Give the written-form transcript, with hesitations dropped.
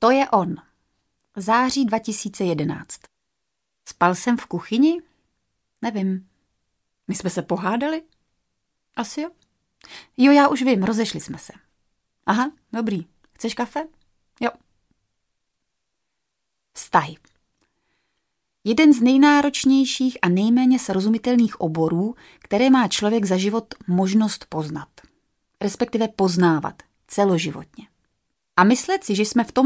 To je on. Září 2011. Spal jsem v kuchyni? Nevím. My jsme se pohádali? Asi jo. Jo, já už vím, rozešli jsme se. Aha, dobrý. Chceš kafe? Jo. Vztahy. Jeden z nejnáročnějších a nejméně srozumitelných oborů, které má člověk za život možnost poznat. Respektive poznávat celoživotně. A myslet si, že jsme v tom